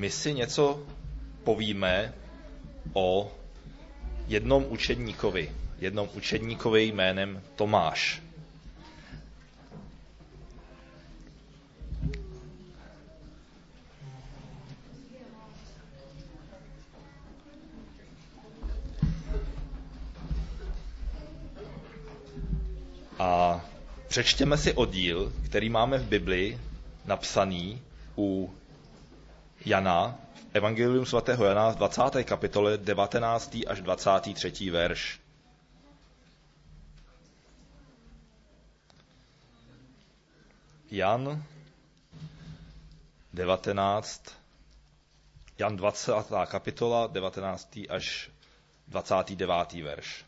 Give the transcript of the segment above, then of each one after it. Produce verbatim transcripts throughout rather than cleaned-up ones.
my si něco povíme o jednom učedníkovi, jednom učedníkovi jménem Tomáš. A přečtěme si oddíl, který máme v Biblii napsaný u Jana, Evangelium svatého Jana v dvacáté kapitole devatenáctý až dvacátý třetí verš. Jan devatenáct, Jan dvacátá kapitola devatenáctý až dvacátý devátý verš.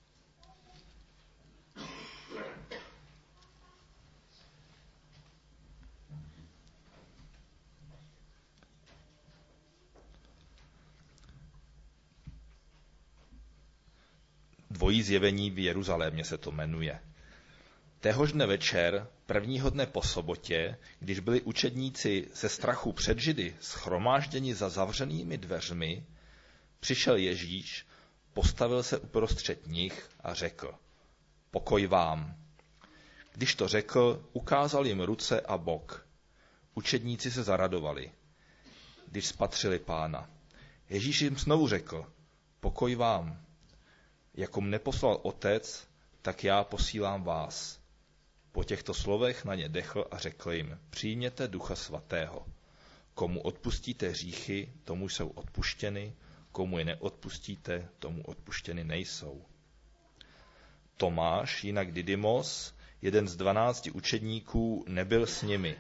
Dvojí zjevení v Jeruzalémě se to jmenuje. Téhož dne večer, prvního dne po sobotě, když byli učedníci ze strachu před Židy shromážděni za zavřenými dveřmi, přišel Ježíš, postavil se uprostřed nich a řekl: Pokoj vám. Když to řekl, ukázal jim ruce a bok. Učedníci se zaradovali, když spatřili Pána. Ježíš jim znovu řekl: Pokoj vám. Jako mne poslal Otec, tak já posílám vás. Po těchto slovech na ně dechl a řekl jim: Přijměte Ducha Svatého. Komu odpustíte hříchy, tomu jsou odpuštěny, komu je neodpustíte, tomu odpuštěny nejsou. Tomáš, jinak Didymos, jeden z dvanácti učedníků, nebyl s nimi,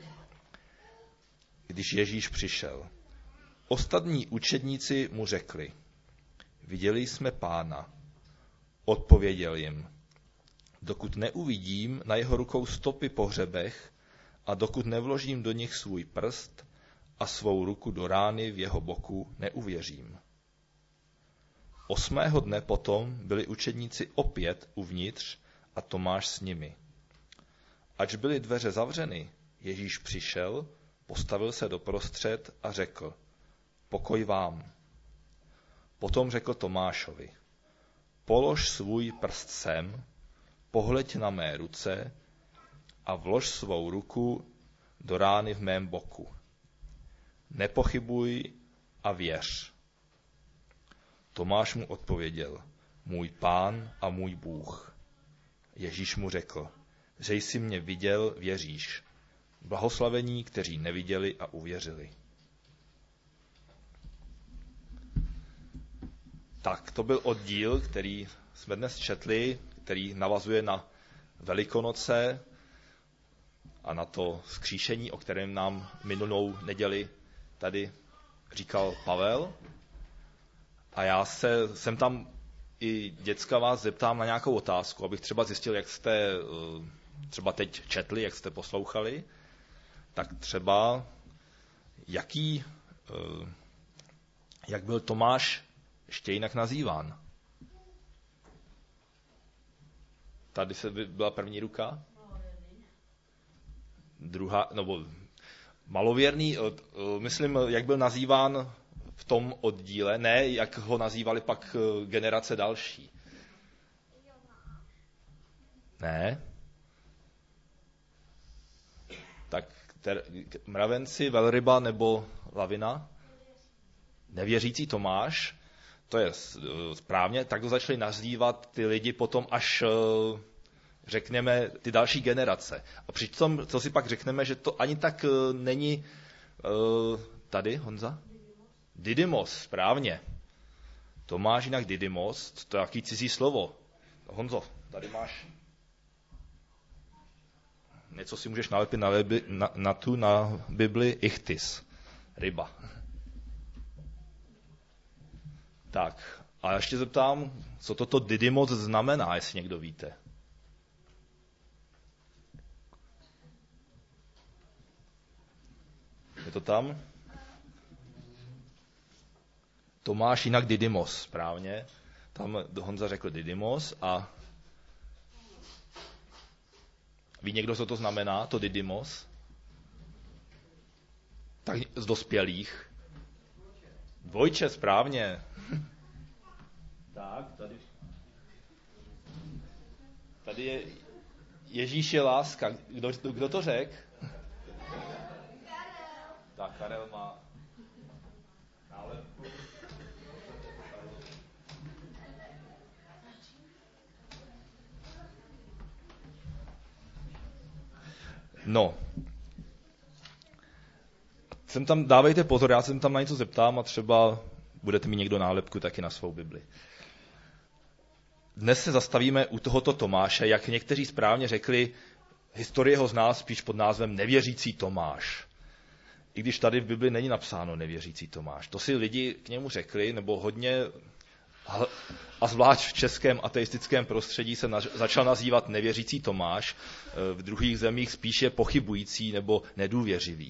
když Ježíš přišel. Ostatní učedníci mu řekli: Viděli jsme Pána. Odpověděl jim: Dokud neuvidím na jeho rukou stopy po hřebech a dokud nevložím do nich svůj prst a svou ruku do rány v jeho boku, neuvěřím. Osmého dne potom byli učedníci opět uvnitř a Tomáš s nimi. Ač byly dveře zavřeny, Ježíš přišel, postavil se doprostřed a řekl: Pokoj vám. Potom řekl Tomášovi: Polož svůj prst sem, pohleď na mé ruce a vlož svou ruku do rány v mém boku. Nepochybuj a věř. Tomáš mu odpověděl: Můj Pán a můj Bůh. Ježíš mu řekl: Že jsi mě viděl, věříš. Blahoslavení, kteří neviděli a uvěřili. Tak, to byl oddíl, který jsme dnes četli, který navazuje na Velikonoce a na to vzkříšení, o kterém nám minulou neděli tady říkal Pavel. A já se jsem tam i děcka vás zeptám na nějakou otázku, abych třeba zjistil, jak jste třeba teď četli, jak jste poslouchali. Tak třeba, jaký, jak byl Tomáš ještě jinak nazýván? Tady se byla první ruka. Druhá, nebo malověrný, myslím, jak byl nazýván v tom oddíle, ne jak ho nazývali pak generace další. Ne? Tak ter, mravenci, velryba nebo lavina? Nevěřící Tomáš, to je správně, tak to začali nazývat ty lidi potom až, řekněme, ty další generace. A přitom, co si pak řekneme, že to ani tak není tady, Honza? Didymos, správně. Tomáš, jinak Didymos, to je jaký cizí slovo. Honzo, tady máš něco, si můžeš nalepit na, lebi, na, na tu, na Bibli, ichtis, ryba. Tak, a ještě zeptám, co toto Didymos znamená, jestli někdo víte. Je to tam? Tomáš, jinak Didymos, správně. Tam Honza řekl Didymos a ví někdo, co to znamená, to Didymos? Tak z dospělých. Dvojče, správně. Tak, tady. Tady je Ježíš je láska. Kdo, kdo to řekl? Tak, Karel má nálepku. No. Sem tam, dávejte pozor, já se tam na něco zeptám a třeba budete mít někdo nálepku taky na svou Bibli. Dnes se zastavíme u tohoto Tomáše, jak někteří správně řekli, historie ho zná spíš pod názvem Nevěřící Tomáš. I když tady v Bibli není napsáno Nevěřící Tomáš. To si lidi k němu řekli, nebo hodně, a zvlášť v českém ateistickém prostředí se na, začal nazývat Nevěřící Tomáš, v druhých zemích spíše pochybující nebo nedůvěřivý.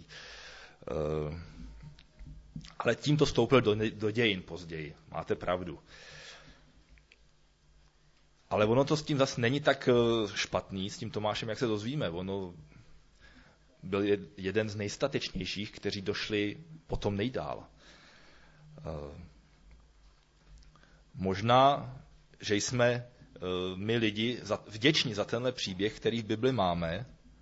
Ale tím to vstoupil do, do dějin později, máte pravdu. Ale ono to s tím zase není tak špatný, s tím Tomášem, jak se dozvíme. Ono byl jeden z nejstatečnějších, kteří došli potom nejdál. Možná, že jsme my lidi vděční za tenhle příběh, který v Bibli máme,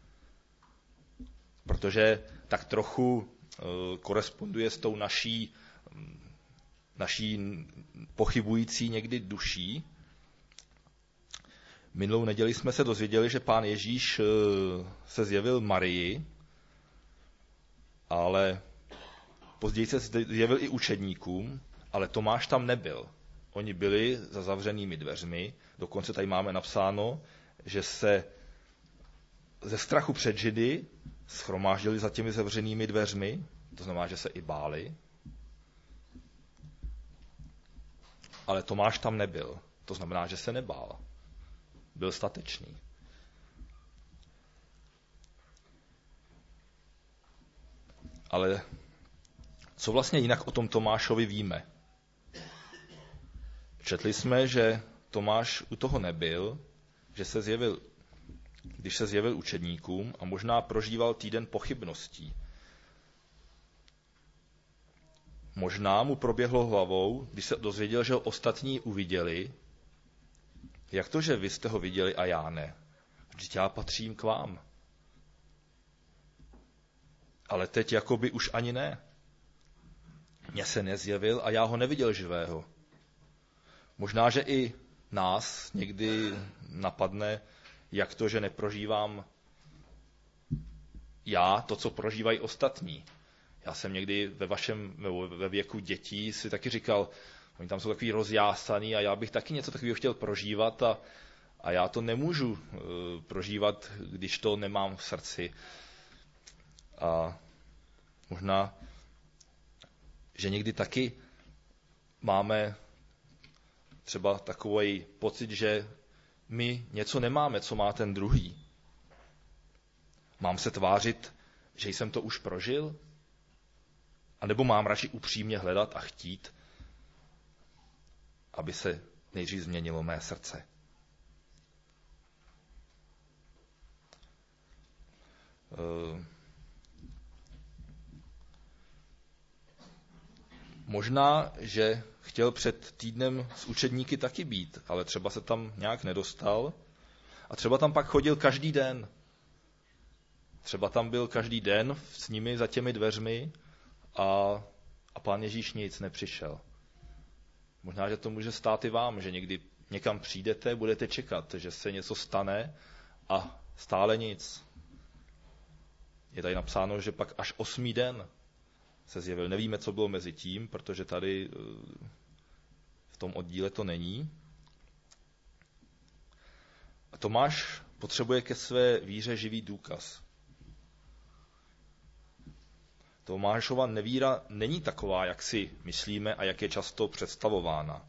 protože tak trochu koresponduje s tou naší, naší pochybující někdy duší. Minulou neděli jsme se dozvěděli, že pán Ježíš se zjevil Marii, ale později se zjevil i učedníkům, ale Tomáš tam nebyl. Oni byli za zavřenými dveřmi, dokonce tady máme napsáno, že se ze strachu před Židy shromáždili za těmi zavřenými dveřmi, to znamená, že se i báli. Ale Tomáš tam nebyl, to znamená, že se nebál. Byl statečný. Ale co vlastně jinak o tom Tomášovi víme? Četli jsme, že Tomáš u toho nebyl, že se zjevil, když se zjevil učedníkům a možná prožíval týden pochybností. Možná mu proběhlo hlavou, když se dozvěděl, že ho ostatní uviděli. Jak to, že vy jste ho viděli a já ne? Vždyť já patřím k vám. Ale teď jakoby už ani ne. Mně se nezjevil a já ho neviděl živého. Možná, že i nás někdy napadne, jak to, že neprožívám já to, co prožívají ostatní. Já jsem někdy ve vašem ve věku dětí si taky říkal, oni tam jsou takový rozjásaný a já bych taky něco takového chtěl prožívat a, a já to nemůžu uh, prožívat, když to nemám v srdci. A možná, že někdy taky máme třeba takový pocit, že my něco nemáme, co má ten druhý. Mám se tvářit, že jsem to už prožil? A nebo mám radši upřímně hledat a chtít, aby se nejdřív změnilo mé srdce? Možná, že chtěl před týdnem s učedníky taky být, ale třeba se tam nějak nedostal a třeba tam pak chodil každý den. Třeba tam byl každý den s nimi za těmi dveřmi a, a pán Ježíš nic nepřišel. Možná, že to může stát i vám, že někdy někam přijdete, budete čekat, že se něco stane a stále nic. Je tady napsáno, že pak až osmý den se zjevil. Nevíme, co bylo mezi tím, protože tady v tom oddíle to není. A Tomáš potřebuje ke své víře živý důkaz. Tomášova nevíra není taková, jak si myslíme a jak je často představována.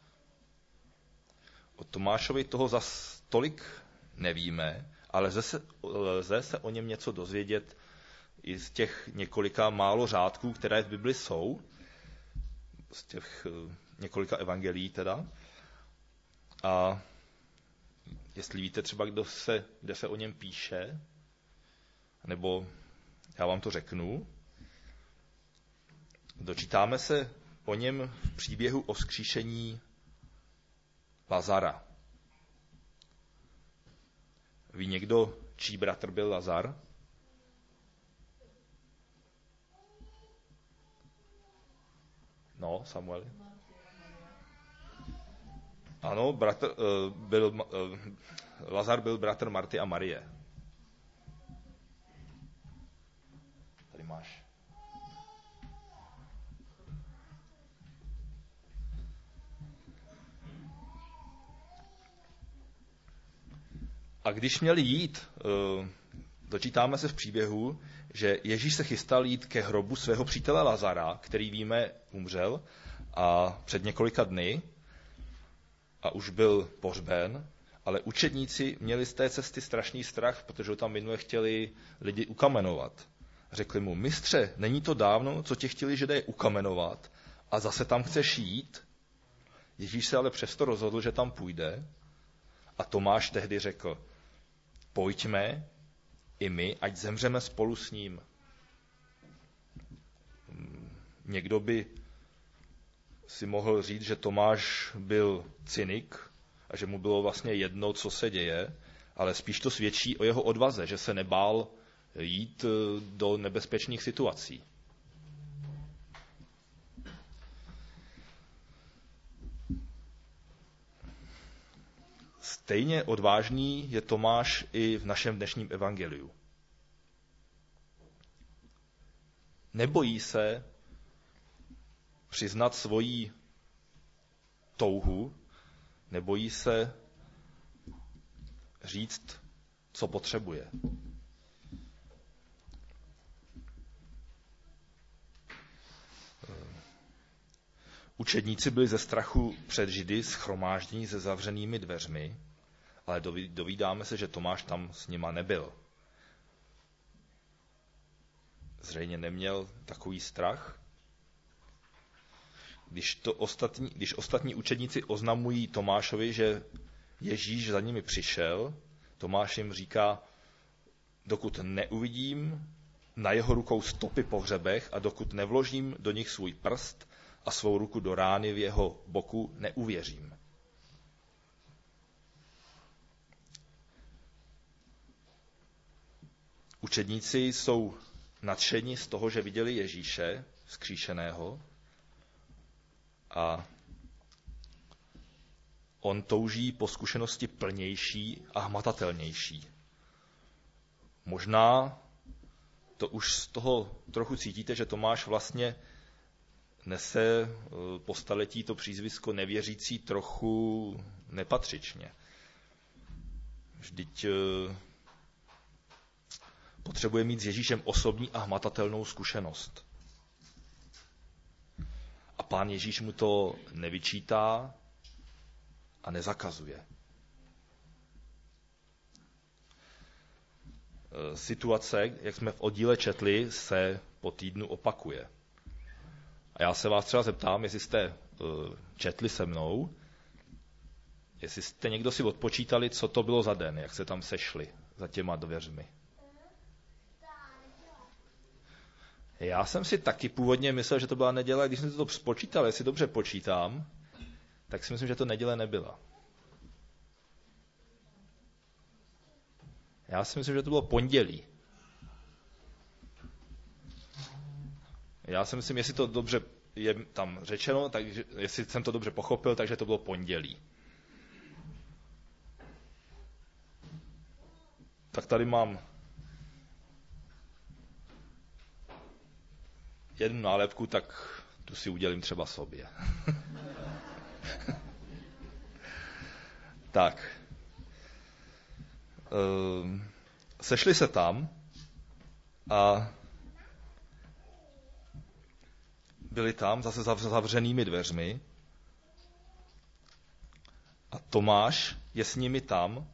O Tomášovi toho zas tolik nevíme, ale lze se, lze se o něm něco dozvědět i z těch několika málo řádků, které v Bibli jsou, z těch několika evangelií teda. A jestli víte třeba, kdo se, kde se o něm píše, nebo já vám to řeknu, dočítáme se o něm v příběhu o vzkříšení Lazara. Ví někdo, čí bratr byl Lazar? No, Samuel. Ano, bratr, byl, Lazar byl bratr Marty a Marie. Tady máš. A když měli jít, dočítáme se v příběhu, že Ježíš se chystal jít ke hrobu svého přítele Lazara, který víme umřel a před několika dny a už byl pohřben, ale učedníci měli z té cesty strašný strach, protože ho tam minule chtěli lidi ukamenovat. Řekli mu, mistře, není to dávno, co tě chtěli Židé ukamenovat a zase tam chceš jít? Ježíš se ale přesto rozhodl, že tam půjde a Tomáš tehdy řekl, pojďme i my, ať zemřeme spolu s ním. Někdo by si mohl říct, že Tomáš byl cynik a že mu bylo vlastně jedno, co se děje, ale spíš to svědčí o jeho odvaze, že se nebál jít do nebezpečných situací. Stejně odvážný je Tomáš i v našem dnešním evangeliu. Nebojí se přiznat svoji touhu, nebojí se říct, co potřebuje. Učedníci byli ze strachu před Židy shromáždění se zavřenými dveřmi, ale dovídáme se, že Tomáš tam s nima nebyl. Zřejmě neměl takový strach. Když, to ostatní, když ostatní učedníci oznamují Tomášovi, že Ježíš za nimi přišel, Tomáš jim říká, dokud neuvidím na jeho rukou stopy po hřebech a dokud nevložím do nich svůj prst a svou ruku do rány v jeho boku, neuvěřím. Učedníci jsou nadšeni z toho, že viděli Ježíše vzkříšeného a on touží po zkušenosti plnější a hmatatelnější. Možná to už z toho trochu cítíte, že Tomáš vlastně nese po staletí to přízvisko nevěřící trochu nepatřičně. Vždyť potřebuje mít s Ježíšem osobní a hmatatelnou zkušenost. A Pán Ježíš mu to nevyčítá a nezakazuje. Situace, jak jsme v oddíle četli, se po týdnu opakuje. A já se vás třeba zeptám, jestli jste četli se mnou, jestli jste někdo si odpočítali, co to bylo za den, jak se tam sešli za těma dveřmi. Já jsem si taky původně myslel, že to byla neděle, když jsem to spočítal, jestli dobře počítám, tak si myslím, že to neděle nebyla. Já si myslím, že to bylo pondělí. Já si myslím, jestli to dobře je tam řečeno, takže jestli jsem to dobře pochopil, takže to bylo pondělí. Tak tady mám jednu nálepku, tak tu si udělím třeba sobě. Tak. Ehm, sešli se tam a byli tam zase zavřenými dveřmi a Tomáš je s nimi tam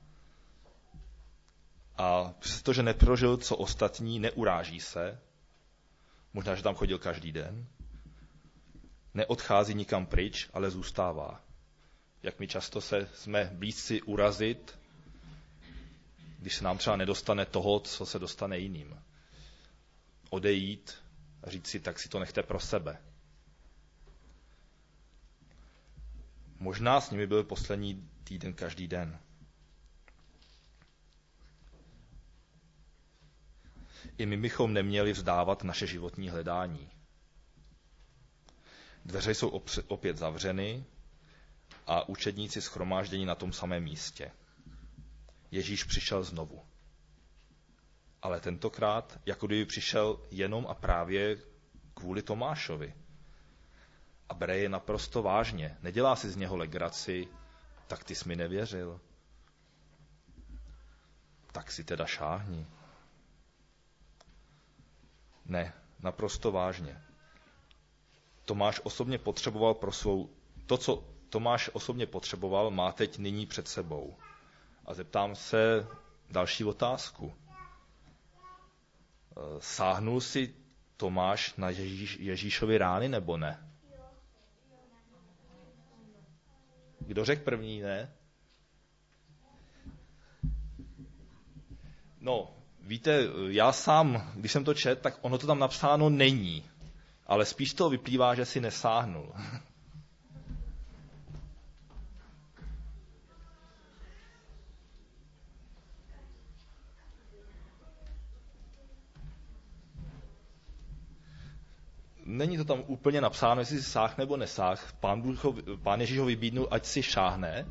a přestože neprožil co ostatní, neuráží se, možná, že tam chodil každý den, neodchází nikam pryč, ale zůstává. Jak my často se jsme blízci urazit, když se nám třeba nedostane toho, co se dostane jiným. Odejít a říct si, tak si to nechte pro sebe. Možná s nimi byl poslední týden každý den. I my bychom neměli vzdávat naše životní hledání. Dveře jsou opět zavřeny a učedníci shromáždění na tom samém místě. Ježíš přišel znovu. Ale tentokrát, jako kdyby přišel jenom a právě kvůli Tomášovi. A bere je naprosto vážně. Nedělá si z něho legraci, tak ty jsi mi nevěřil. Tak si teda šáhni. Ne, naprosto vážně. Tomáš osobně potřeboval pro svou... To, co Tomáš osobně potřeboval, má teď nyní před sebou. A zeptám se další otázku. Sáhnul si Tomáš na Ježíš, Ježíšovi rány, nebo ne? Kdo řekl první, ne? No, víte, já sám, když jsem to četl, tak ono to tam napsáno není. Ale spíš toho vyplývá, že si nesáhnul. Není to tam úplně napsáno, jestli si sáh nebo nesáh. Pán, Bůh ho, pán Ježíš ho vybídnul, ať si šáhne.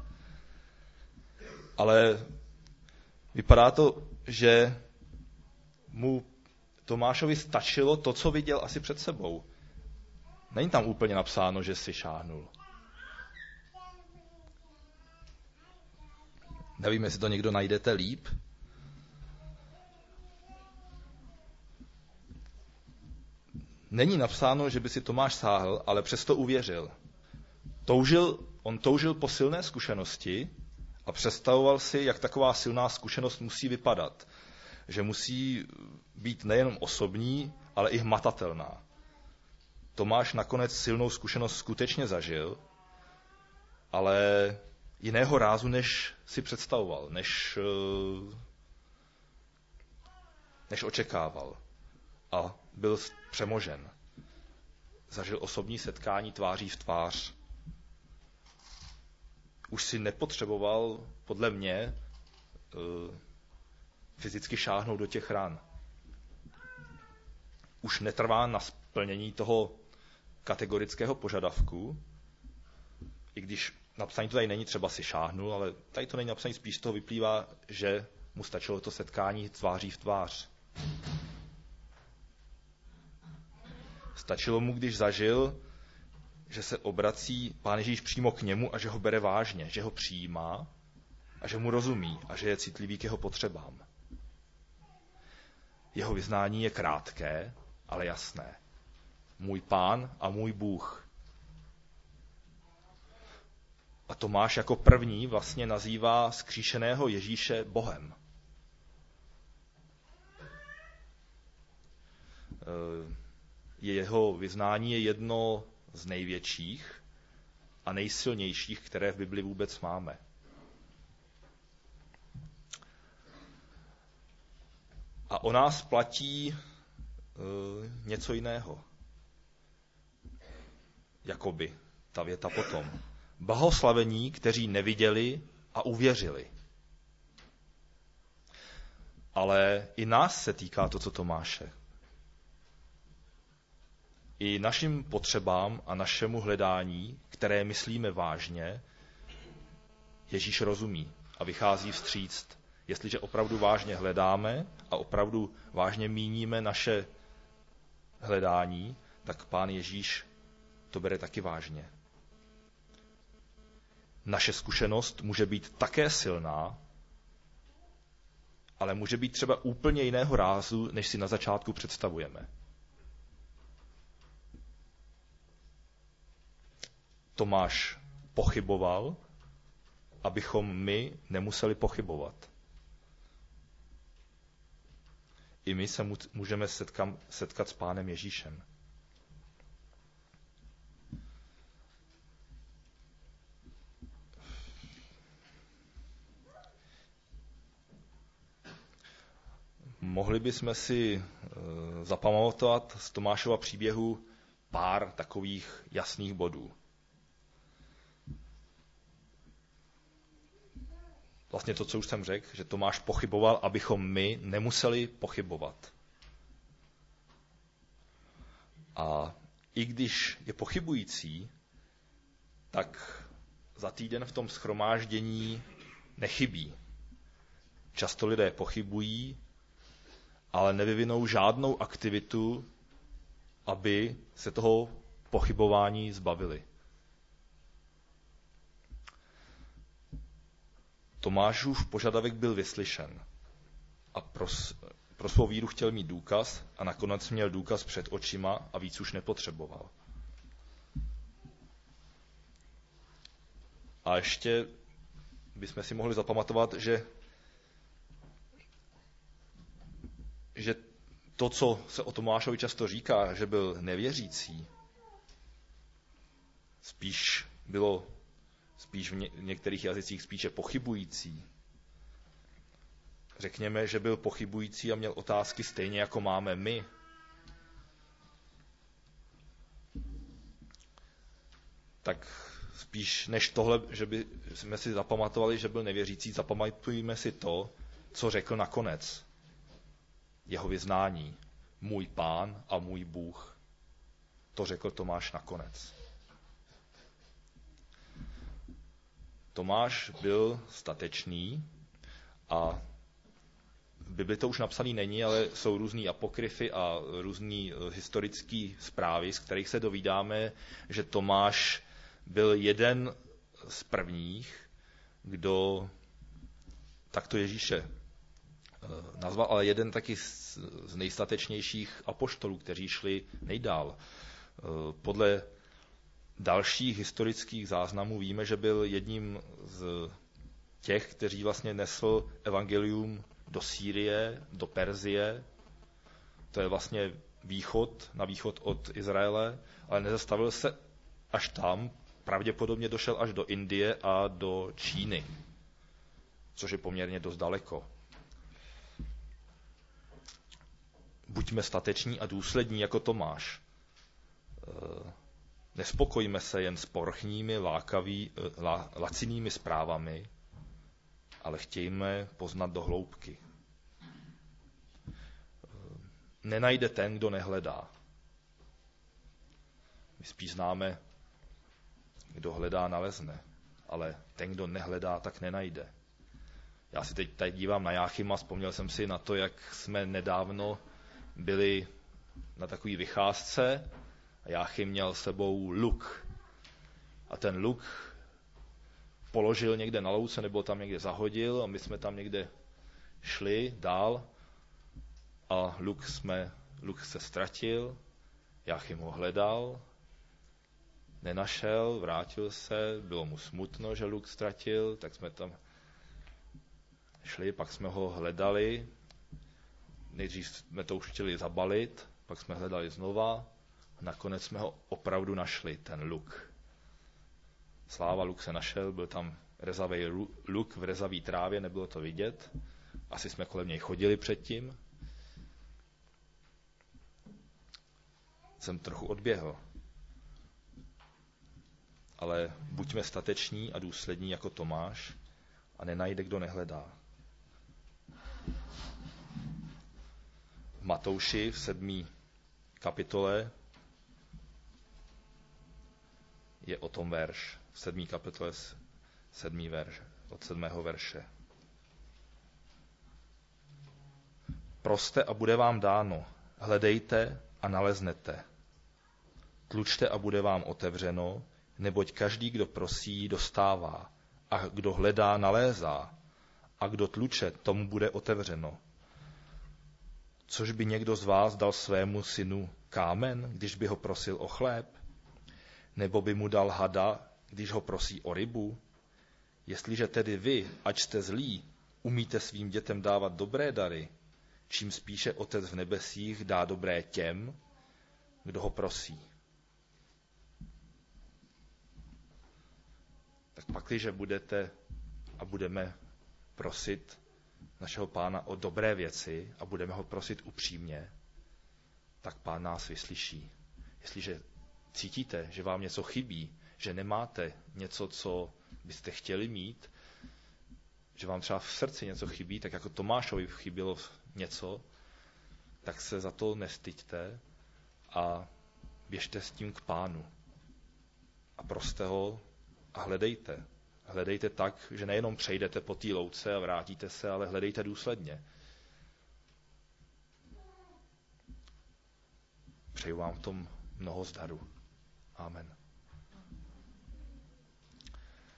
Ale vypadá to, že mu Tomášovi stačilo to, co viděl asi před sebou. Není tam úplně napsáno, že si šáhnul. Nevím, jestli to někdo najdete líp. Není napsáno, že by si Tomáš sáhl, ale přesto uvěřil. Toužil, on toužil po silné zkušenosti a představoval si, jak taková silná zkušenost musí vypadat. Že musí být nejenom osobní, ale i hmatatelná. Tomáš nakonec silnou zkušenost skutečně zažil, ale jiného rázu, než si představoval, než, než očekával. A byl přemožen. Zažil osobní setkání tváří v tvář. Už si nepotřeboval, podle mě, fyzicky šáhnout do těch ran. Už netrvá na splnění toho kategorického požadavku, i když napsaní to tady není, třeba si šáhnul, ale tady to není napsaní, spíš z toho vyplývá, že mu stačilo to setkání tváří v tvář. Stačilo mu, když zažil, že se obrací Pán Ježíš přímo k němu a že ho bere vážně, že ho přijímá a že mu rozumí a že je citlivý k jeho potřebám. Jeho vyznání je krátké, ale jasné. Můj Pán a můj Bůh. A Tomáš jako první vlastně nazývá zkříšeného Ježíše Bohem. Jeho vyznání je jedno z největších a nejsilnějších, které v Bibli vůbec máme. A o nás platí uh, něco jiného. Jakoby ta věta potom. Blahoslavení, kteří neviděli a uvěřili. Ale i nás se týká to, co Tomáše. I našim potřebám a našemu hledání, které myslíme vážně, Ježíš rozumí a vychází vstříc. Jestliže opravdu vážně hledáme a opravdu vážně míníme naše hledání, tak Pán Ježíš to bere taky vážně. Naše zkušenost může být také silná, ale může být třeba úplně jiného rázu, než si na začátku představujeme. Tomáš pochyboval, abychom my nemuseli pochybovat. I my se můžeme setkat, setkat s Pánem Ježíšem. Mohli bychom si zapamatovat z Tomášova příběhu pár takových jasných bodů. vlastně to, co už jsem řekl, že Tomáš pochyboval, abychom my nemuseli pochybovat. A i když je pochybující, tak za týden v tom shromáždění nechybí. Často lidé pochybují, ale nevyvinou žádnou aktivitu, aby se toho pochybování zbavili. Tomášův požadavek byl vyslyšen a pro, pro svou víru chtěl mít důkaz a nakonec měl důkaz před očima a víc už nepotřeboval. A ještě bychom si mohli zapamatovat, že, že to, co se o Tomášovi často říká, že byl nevěřící, spíš bylo spíš v některých jazycích spíše pochybující. Řekněme, že byl pochybující a měl otázky stejně, jako máme my. Tak spíš než tohle, že by jsme si zapamatovali, že byl nevěřící, zapamatujeme si to, co řekl nakonec. Jeho vyznání. Můj Pán a můj Bůh. To řekl Tomáš nakonec. Tomáš byl statečný a v Bibli to už napsaný není, ale jsou různý apokryfy a různý historické zprávy, z kterých se dovídáme, že Tomáš byl jeden z prvních, kdo takto Ježíše nazval, ale jeden taky z nejstatečnějších apoštolů, kteří šli nejdál. Podle dalších historických záznamů víme, že byl jedním z těch, kteří vlastně nesl evangelium do Sýrie, do Perzie. To je vlastně východ, na východ od Izraele, ale nezastavil se až tam, pravděpodobně došel až do Indie a do Číny, což je poměrně dost daleko. Buďme stateční a důslední jako Tomáš. Nespokojíme se jen s povrchními, lákavý, lá, lacinými zprávami, ale chtějme poznat do hloubky. Nenajde ten, kdo nehledá. My spíš známe, kdo hledá, nalezne, ale ten, kdo nehledá, tak nenajde. Já si teď tady dívám na Jáchyma, vzpomněl jsem si na to, jak jsme nedávno byli na takové vycházce a Jáchym měl s sebou luk. A ten luk položil někde na louce, nebo tam někde zahodil a my jsme tam někde šli dál a luk, jsme, luk se ztratil, Jáchym ho hledal, nenašel, vrátil se, bylo mu smutno, že luk ztratil, tak jsme tam šli, pak jsme ho hledali, nejdřív jsme to už chtěli zabalit, pak jsme hledali znova a nakonec jsme ho opravdu našli, ten luk. Sláva, luk se našel, byl tam rezavý luk v rezavý trávě, nebylo to vidět, asi jsme kolem něj chodili předtím. Jsem trochu odběhl. Ale buďme stateční a důslední jako Tomáš a nenajde, kdo nehledá. V Matouši v sedmé kapitole je o tom verš. V sedmé kapitole sedmý verš, od sedmého verše. Proste a bude vám dáno, hledejte a naleznete. Tlučte a bude vám otevřeno, neboť každý, kdo prosí, dostává, a kdo hledá, nalézá, a kdo tluče, tomu bude otevřeno. Což by někdo z vás dal svému synu kámen, když by ho prosil o chléb? Nebo by mu dal hada, když ho prosí o rybu? Jestliže tedy vy, ač jste zlí, umíte svým dětem dávat dobré dary, čím spíše Otec v nebesích dá dobré těm, kdo ho prosí. Tak pakliže budete a budeme prosit našeho Pána o dobré věci a budeme ho prosit upřímně, tak Pán nás vyslyší. Jestliže cítíte, že vám něco chybí, že nemáte něco, co byste chtěli mít, že vám třeba v srdci něco chybí, tak jako Tomášovi chybělo něco, tak se za to nestyďte a běžte s tím k Pánu. A proste ho a hledejte. Hledejte tak, že nejenom přejdete po té louce a vrátíte se, ale hledejte důsledně. Přeju vám v tom mnoho zdaru. Amen.